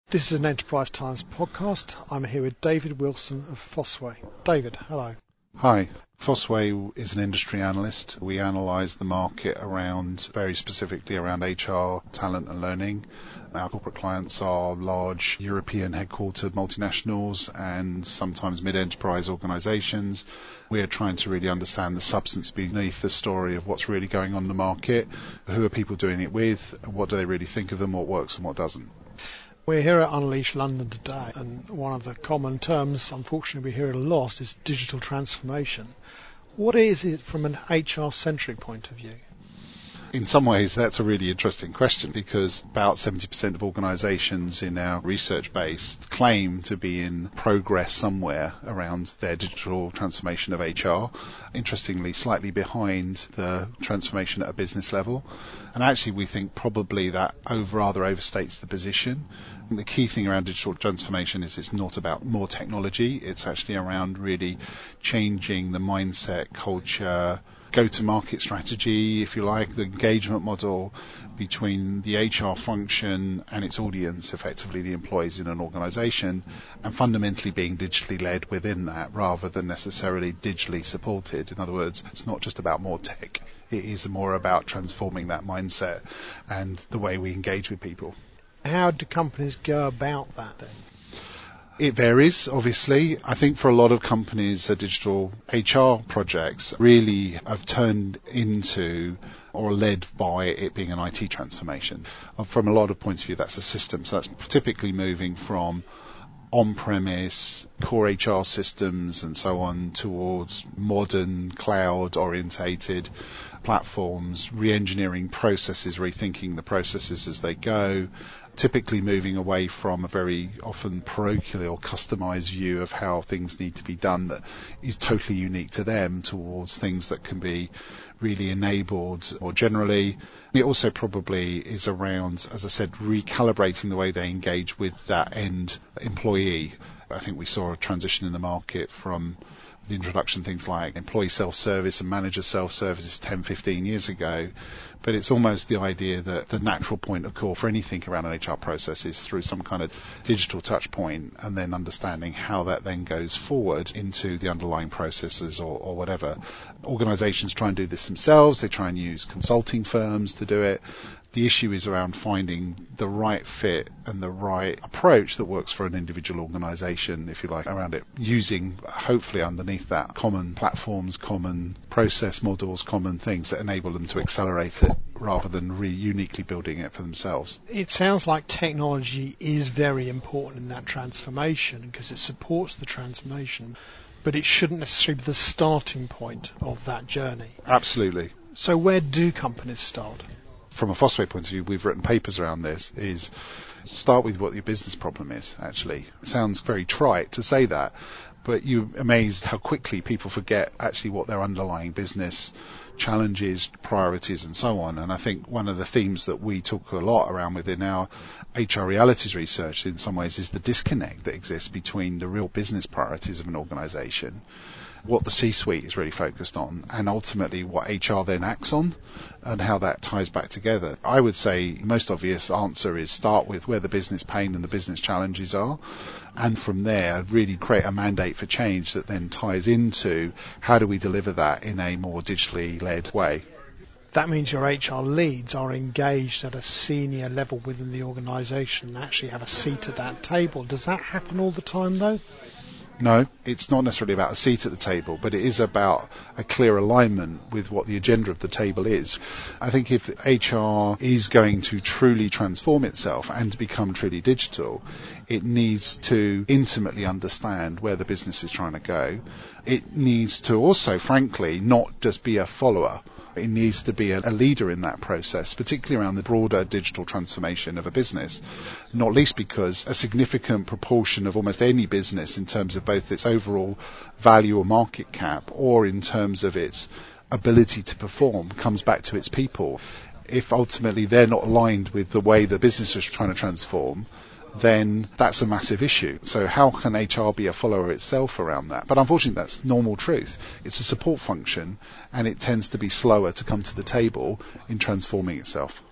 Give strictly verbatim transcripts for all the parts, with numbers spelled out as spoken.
This is an Enterprise Times podcast. I'm here with David Wilson of Fosway. David, hello. Hi. Fosway is an industry analyst. We analyse the market around, very specifically around H R, talent and learning. Our corporate clients are large European headquartered multinationals and sometimes mid-enterprise organisations. We are trying to really understand the substance beneath the story of what's really going on in the market, who are people doing it with, what do they really think of them, what works and what doesn't. We're here at Unleash London today, and one of the common terms, unfortunately, we hear it a lot, is digital transformation. What is it from an H R-centric point of view? In some ways, that's a really interesting question because about seventy percent of organisations in our research base claim to be in progress somewhere around their digital transformation of H R. Interestingly, slightly behind the transformation at a business level. And actually, we think probably that over, rather overstates the position. And the key thing around digital transformation is it's not about more technology. It's actually around really changing the mindset, culture, go-to-market strategy, if you like, the engagement model between the H R function and its audience, effectively the employees in an organisation, and fundamentally being digitally led within that rather than necessarily digitally supported. In other words, it's not just about more tech. It is more about transforming that mindset and the way we engage with people. How do companies go about that then? It varies, obviously. I think for a lot of companies, the digital H R projects really have turned into or led by it being an I T transformation. From a lot of points of view, that's a system. So that's typically moving from on-premise, core H R systems and so on towards modern cloud-orientated platforms, re-engineering processes, rethinking the processes as they go, typically moving away from a very often parochial or customized view of how things need to be done that is totally unique to them towards things that can be really enabled more generally. It also probably is around, as I said, recalibrating the way they engage with that end employee. I think we saw a transition in the market from the introduction of things like employee self-service and manager self-services ten, fifteen years ago. But it's almost the idea that the natural point of call for anything around an H R process is through some kind of digital touch point and then understanding how that then goes forward into the underlying processes or, or whatever. Organisations try and do this themselves. They try and use consulting firms to do it. The issue is around finding the right fit and the right approach that works for an individual organisation, if you like, around it, using hopefully underneath that common platforms, common process models, common things that enable them to accelerate it rather than re- uniquely building it for themselves. It sounds like technology is very important in that transformation because it supports the transformation, but it shouldn't necessarily be the starting point of that journey. Absolutely. So where do companies start? From a Fosway point of view, we've written papers around this, is start with what your business problem is, actually. It sounds very trite to say that, but you're amazed how quickly people forget actually what their underlying business challenges, priorities, and so on. And I think one of the themes that we talk a lot around within our H R realities research in some ways is the disconnect that exists between the real business priorities of an organisation, what the C-suite is really focused on, and ultimately what H R then acts on and how that ties back together. I would say the most obvious answer is start with where the business pain and the business challenges are, and from there really create a mandate for change that then ties into how do we deliver that in a more digitally led way. That means your H R leads are engaged at a senior level within the organisation and actually have a seat at that table. Does that happen all the time though? No, it's not necessarily about a seat at the table, but it is about a clear alignment with what the agenda of the table is. I think if H R is going to truly transform itself and become truly digital, it needs to intimately understand where the business is trying to go. It needs to also, frankly, not just be a follower. It needs to be a leader in that process, particularly around the broader digital transformation of a business, not least because a significant proportion of almost any business in terms of both its overall value or market cap or in terms of its ability to perform comes back to its people. If ultimately they're not aligned with the way the business is trying to transform, then that's a massive issue. So how can H R be a follower itself around that? But unfortunately, that's normal truth. It's a support function, and it tends to be slower to come to the table in transforming itself.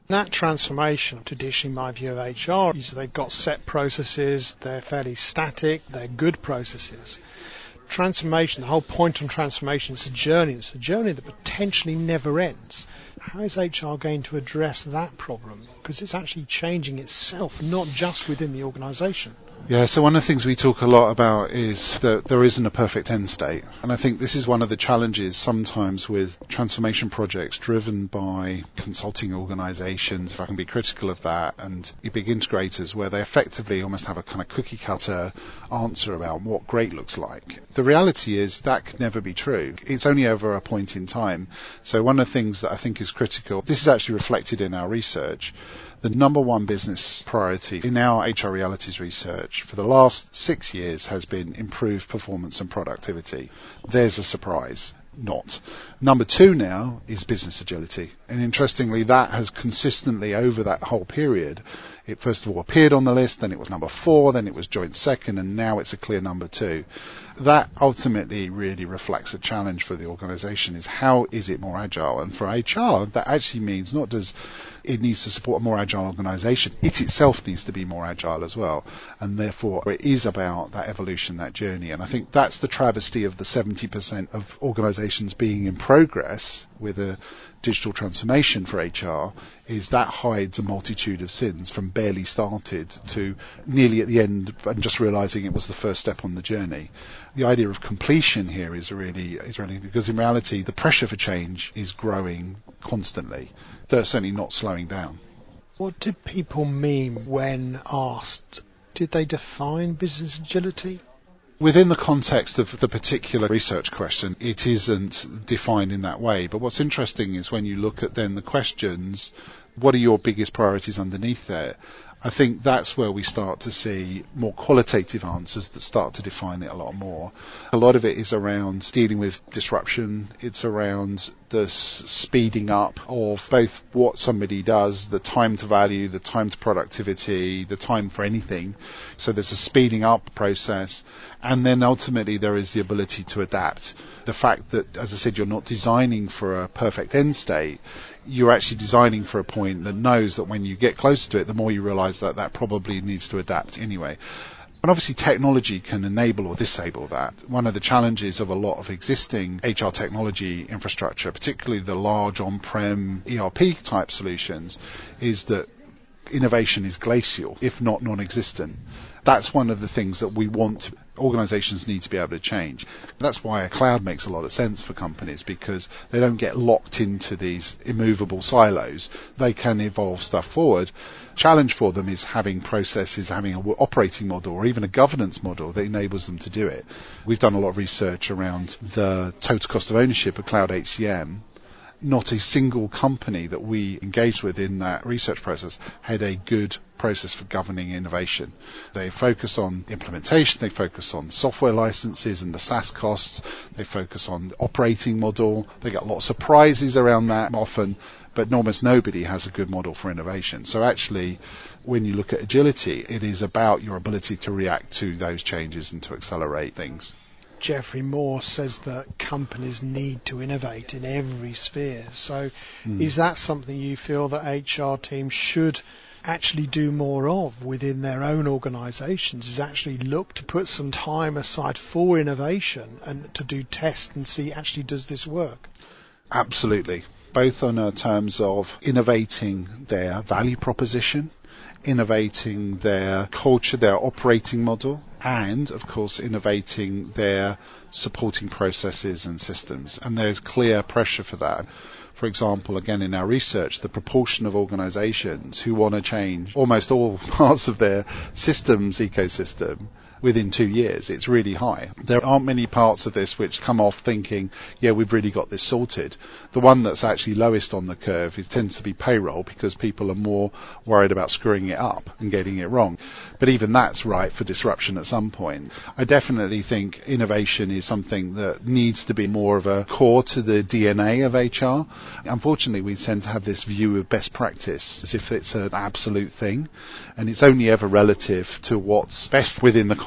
That transformation, traditionally my view of H R, is they've got set processes, they're fairly static, they're good processes. Transformation, the whole point on transformation is a journey. It's a journey that potentially never ends. How is H R going to address that problem? Because it's actually changing itself, not just within the organisation. Yeah, so one of the things we talk a lot about is that there isn't a perfect end state. And I think this is one of the challenges sometimes with transformation projects driven by consulting organisations, if I can be critical of that, and big integrators where they effectively almost have a kind of cookie cutter answer about what great looks like. The reality is that could never be true. It's only over a point in time. So one of the things that I think is critical, this is actually reflected in our research. The number one business priority in our H R realities research for the last six years has been improved performance and productivity. There's a surprise. Not. Number two now is business agility. And interestingly, that has consistently over that whole period, it first of all appeared on the list, then it was number four, then it was joint second, and now it's a clear number two. That ultimately really reflects a challenge for the organisation, is how is it more agile? And for H R, that actually means not does it needs to support a more agile organisation, it itself needs to be more agile as well. And therefore, it is about that evolution, that journey. And I think that's the travesty of the seventy percent of organisations being in progress with a digital transformation for H R, is that hides a multitude of sins from barely started to nearly at the end and just realising it was the first step on the journey. The idea of completion here is really, is really because in reality the pressure for change is growing constantly. They're certainly not slowing down. What did people mean when asked? Did they define business agility? Within the context of the particular research question, it isn't defined in that way. But what's interesting is when you look at then the questions, what are your biggest priorities underneath there? I think that's where we start to see more qualitative answers that start to define it a lot more. A lot of it is around dealing with disruption. It's around the s- speeding up of both what somebody does, the time to value, the time to productivity, the time for anything. So there's a speeding up process. And then ultimately there is the ability to adapt. The fact that, as I said, you're not designing for a perfect end state, you're actually designing for a point that knows that when you get closer to it, the more you realise that that probably needs to adapt anyway. And obviously technology can enable or disable that. One of the challenges of a lot of existing H R technology infrastructure, particularly the large on-prem E R P type solutions, is that innovation is glacial, if not non-existent. That's one of the things that we want organizations need to be able to change. That's why a cloud makes a lot of sense for companies, because they don't get locked into these immovable silos. They can evolve stuff forward. Challenge for them is having processes, having an operating model or even a governance model that enables them to do it. We've done a lot of research around the total cost of ownership of cloud H C M. Not a single company that we engaged with in that research process had a good process for governing innovation. They focus on implementation, they focus on software licenses and the SaaS costs, they focus on the operating model, they get lots of prizes around that often, but almost nobody has a good model for innovation. So actually, when you look at agility, it is about your ability to react to those changes and to accelerate things. Geoffrey Moore says that companies need to innovate in every sphere. So mm. is that something you feel that H R teams should actually do more of within their own organisations, is actually look to put some time aside for innovation and to do tests and see actually does this work? Absolutely. Both on uh, terms of innovating their value proposition, innovating their culture, their operating model, and of course innovating their supporting processes and systems. And there's clear pressure for that. For example, again in our research, the proportion of organizations who want to change almost all parts of their systems ecosystem within two years, it's really high. There aren't many parts of this which come off thinking, yeah, we've really got this sorted. The one that's actually lowest on the curve is, tends to be payroll, because people are more worried about screwing it up and getting it wrong. But even that's right for disruption at some point. I definitely think innovation is something that needs to be more of a core to the D N A of H R. Unfortunately, we tend to have this view of best practice as if it's an absolute thing, and it's only ever relative to what's best within the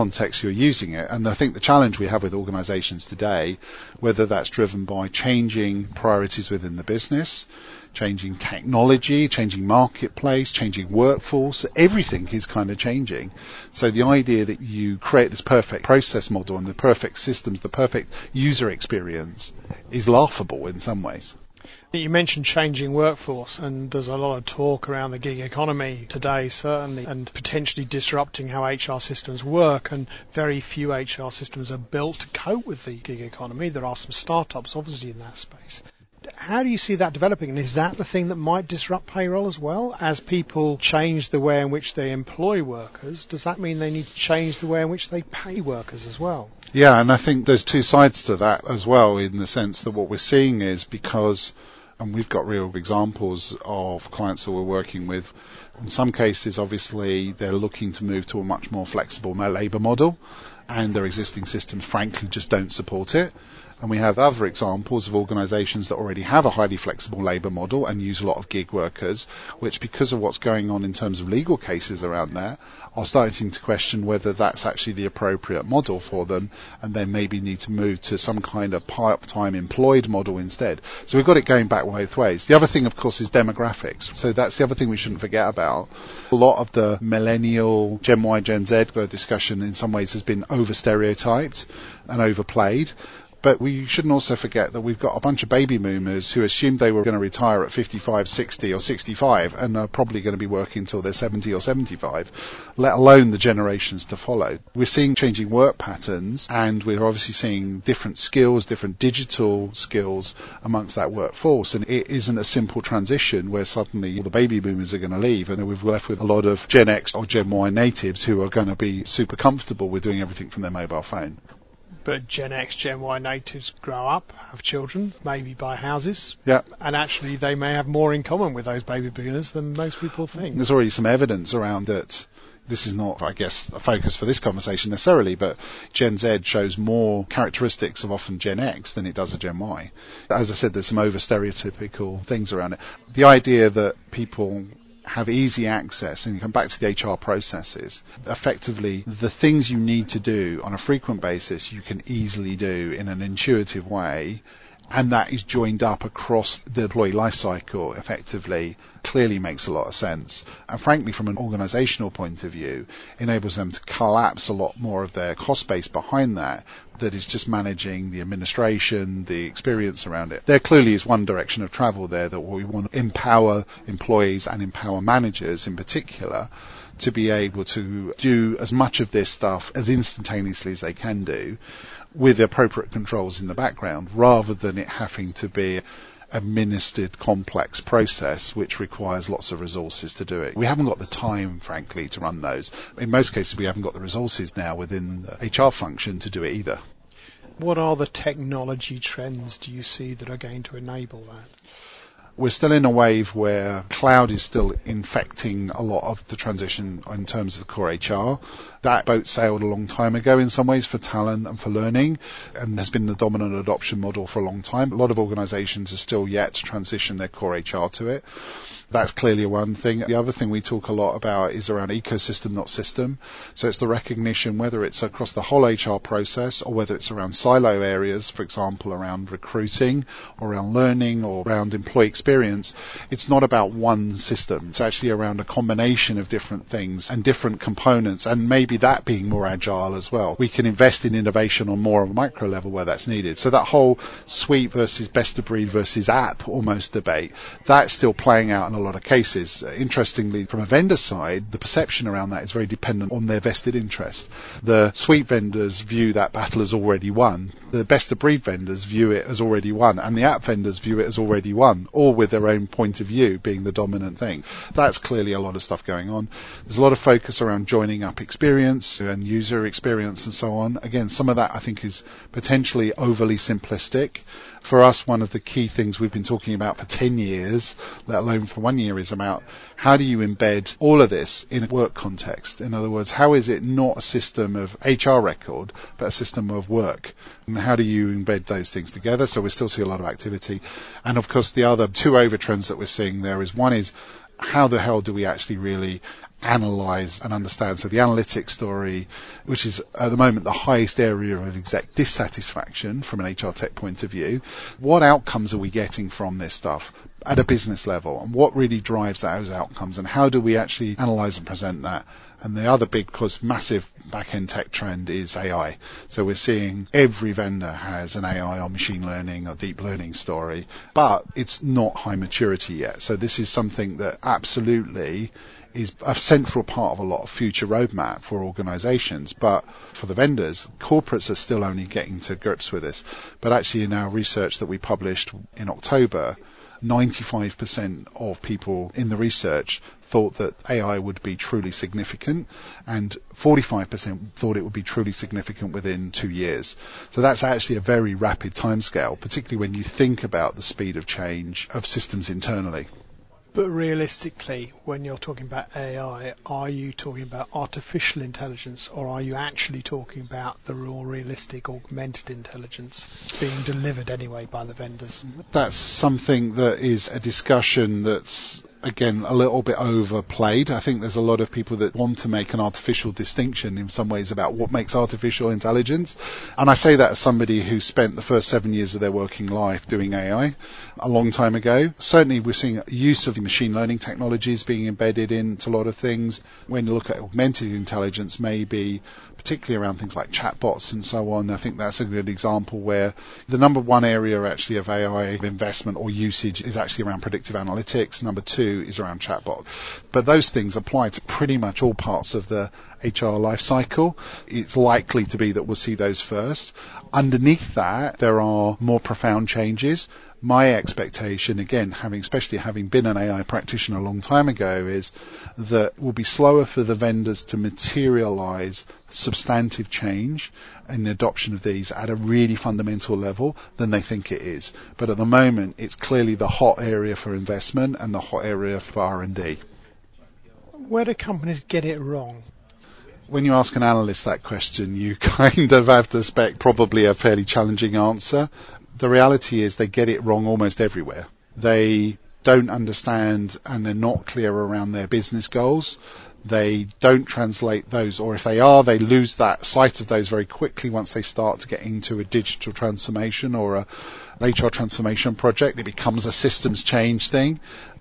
context you're using it. And I think the challenge we have with organizations today, whether that's driven by changing priorities within the business, changing technology, changing marketplace, changing workforce, everything is kind of changing. So the idea that you create this perfect process model and the perfect systems, the perfect user experience is laughable in some ways. You mentioned changing workforce, and there's a lot of talk around the gig economy today, certainly, and potentially disrupting how H R systems work, and very few H R systems are built to cope with the gig economy. There are some startups, obviously, in that space. How do you see that developing, and is that the thing that might disrupt payroll as well? As people change the way in which they employ workers, does that mean they need to change the way in which they pay workers as well? Yeah, and I think there's two sides to that as well, in the sense that what we're seeing is because, and we've got real examples of clients that we're working with, in some cases, obviously, they're looking to move to a much more flexible labour model, and their existing systems, frankly, just don't support it. And we have other examples of organisations that already have a highly flexible labour model and use a lot of gig workers, which, because of what's going on in terms of legal cases around that, are starting to question whether that's actually the appropriate model for them, and then maybe need to move to some kind of part-time employed model instead. So we've got it going back both ways. The other thing, of course, is demographics. So that's the other thing we shouldn't forget about. A lot of the millennial, Gen Y, Gen Z discussion in some ways has been over-stereotyped and overplayed. But we shouldn't also forget that we've got a bunch of baby boomers who assumed they were going to retire at fifty-five, sixty or sixty-five and are probably going to be working until they're seventy or seventy-five, let alone the generations to follow. We're seeing changing work patterns, and we're obviously seeing different skills, different digital skills amongst that workforce. And it isn't a simple transition where suddenly all the baby boomers are going to leave and we've left with a lot of Gen X or Gen Y natives who are going to be super comfortable with doing everything from their mobile phone. But Gen X, Gen Y natives grow up, have children, maybe buy houses, yeah. and actually they may have more in common with those baby boomers than most people think. There's already some evidence around it. This is not, I guess, a focus for this conversation necessarily, but Gen Z shows more characteristics of often Gen X than it does of Gen Y. As I said, there's some over-stereotypical things around it. The idea that people have easy access, and you come back to the H R processes, effectively the things you need to do on a frequent basis you can easily do in an intuitive way, and that is joined up across the employee lifecycle effectively, clearly makes a lot of sense. And frankly, from an organizational point of view, enables them to collapse a lot more of their cost base behind that, that is just managing the administration, the experience around it. There clearly is one direction of travel there, that we want to empower employees and empower managers in particular to be able to do as much of this stuff as instantaneously as they can do, with appropriate controls in the background, rather than it having to be administered complex process which requires lots of resources to do it. We haven't got the time, frankly, to run those. In most cases, we haven't got the resources now within the H R function to do it either. What are the technology trends do you see that are going to enable that? We're still in a wave where cloud is still infecting a lot of the transition in terms of the core H R. That boat sailed a long time ago in some ways for talent and for learning, and has been the dominant adoption model for a long time. A lot of organizations are still yet to transition their core H R to it. That's clearly one thing. The other thing we talk a lot about is around ecosystem, not system. So it's the recognition, whether it's across the whole H R process or whether it's around silo areas, for example, around recruiting or around learning or around employee experience. It's not about one system. It's actually around a combination of different things and different components, and maybe that being more agile as well. We can invest in innovation on more of a micro level where that's needed. So that whole suite versus best of breed versus app almost debate, that's still playing out in a lot of cases. Interestingly, from a vendor side, the perception around that is very dependent on their vested interest. The suite vendors view that battle as already won. The best of breed vendors view it as already won, and the app vendors view it as already won, all with their own point of view being the dominant thing. That's clearly a lot of stuff going on. There's a lot of focus around joining up experience and user experience and so on. Again, some of that I think is potentially overly simplistic. For us, one of the key things we've been talking about for ten years, let alone for one year, is about how do you embed all of this in a work context? In other words, how is it not a system of H R record, but a system of work? And how do you embed those things together? So we still see a lot of activity. And of course, the other two over trends that we're seeing there is, one is how the hell do we actually really analyze and understand? So the analytics story, which is at the moment the highest area of exec dissatisfaction from an H R tech point of view, what outcomes are we getting from this stuff at a business level, and what really drives those outcomes, and how do we actually analyze and present that? And the other big, because massive back-end tech trend is A I. So we're seeing every vendor has an A I or machine learning or deep learning story, but it's not high maturity yet. So this is something that absolutely is a central part of a lot of future roadmap for organizations. But for the vendors, corporates are still only getting to grips with this. But actually in our research that we published in October, ninety-five percent of people in the research thought that A I would be truly significant, and forty-five percent thought it would be truly significant within two years. So that's actually a very rapid timescale, particularly when you think about the speed of change of systems internally. But realistically, when you're talking about A I, are you talking about artificial intelligence, or are you actually talking about the raw, realistic, augmented intelligence being delivered anyway by the vendors? That's something that is a discussion that's, again, a little bit overplayed. I think there's a lot of people that want to make an artificial distinction in some ways about what makes artificial intelligence. And I say that as somebody who spent the first seven years of their working life doing A I a long time ago. Certainly we're seeing use of machine learning technologies being embedded into a lot of things. When you look at augmented intelligence, maybe particularly around things like chatbots and so on, I think that's a good example where the number one area actually of A I investment or usage is actually around predictive analytics. Number two is around chatbot. But those things apply to pretty much all parts of the H R life cycle. It's likely to be that we'll see those first. Underneath that, there are more profound changes. My expectation, again, having especially having been an A I practitioner a long time ago, is that it will be slower for the vendors to materialize substantive change in the adoption of these at a really fundamental level than they think it is. But at the moment, it's clearly the hot area for investment and the hot area for R and D. Where do companies get it wrong? When you ask an analyst that question, you kind of have to expect probably a fairly challenging answer. The reality is they get it wrong almost everywhere. They don't understand and they're not clear around their business goals. They don't translate those, or if they are, they lose that sight of those very quickly once they start to get into a digital transformation or a, an H R transformation project. It becomes a systems change thing.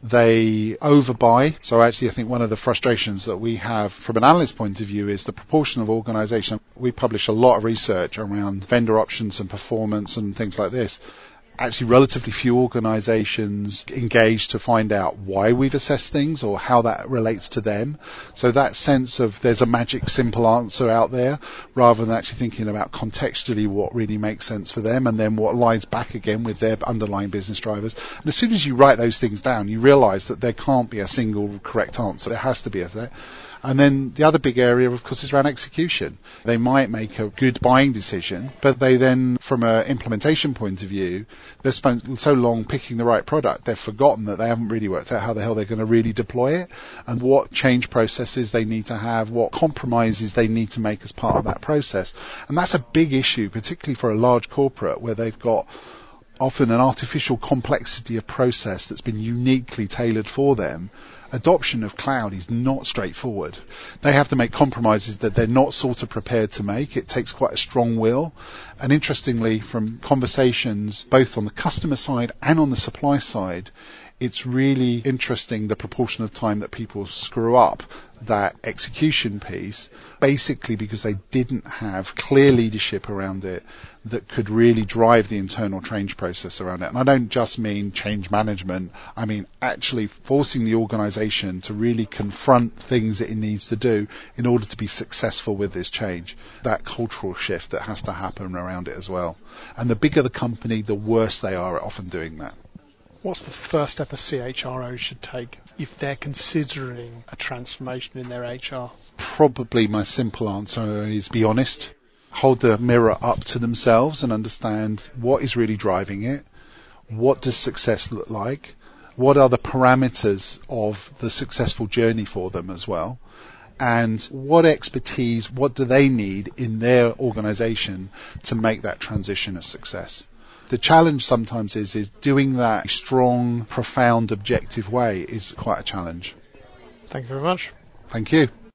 They overbuy. So actually, I think one of the frustrations that we have from an analyst point of view is the proportion of organization. We publish a lot of research around vendor options and performance and things like this. Actually, relatively few organizations engage to find out why we've assessed things or how that relates to them. So that sense of there's a magic simple answer out there, rather than actually thinking about contextually what really makes sense for them and then what lies back again with their underlying business drivers. And as soon as you write those things down, you realize that there can't be a single correct answer. There has to be a thing. And then the other big area, of course, is around execution. They might make a good buying decision, but they then, from an implementation point of view, they've spent so long picking the right product, they've forgotten that they haven't really worked out how the hell they're going to really deploy it and what change processes they need to have, what compromises they need to make as part of that process. And that's a big issue, particularly for a large corporate where they've got often an artificial complexity of process that's been uniquely tailored for them. Adoption of cloud is not straightforward. They have to make compromises that they're not sort of prepared to make. It takes quite a strong will. And interestingly, from conversations both on the customer side and on the supply side, it's really interesting the proportion of time that people screw up that execution piece, basically because they didn't have clear leadership around it that could really drive the internal change process around it. And I don't just mean change management. I mean actually forcing the organization to really confront things that it needs to do in order to be successful with this change. That cultural shift that has to happen around it as well. And the bigger the company, the worse they are at often doing that. What's the first step a C H R O should take if they're considering a transformation in their H R? Probably my simple answer is be honest. Hold the mirror up to themselves and understand what is really driving it. What does success look like? What are the parameters of the successful journey for them as well? And what expertise, what do they need in their organization to make that transition a success? The challenge sometimes is, is doing that strong, profound, objective way is quite a challenge. Thank you very much. Thank you.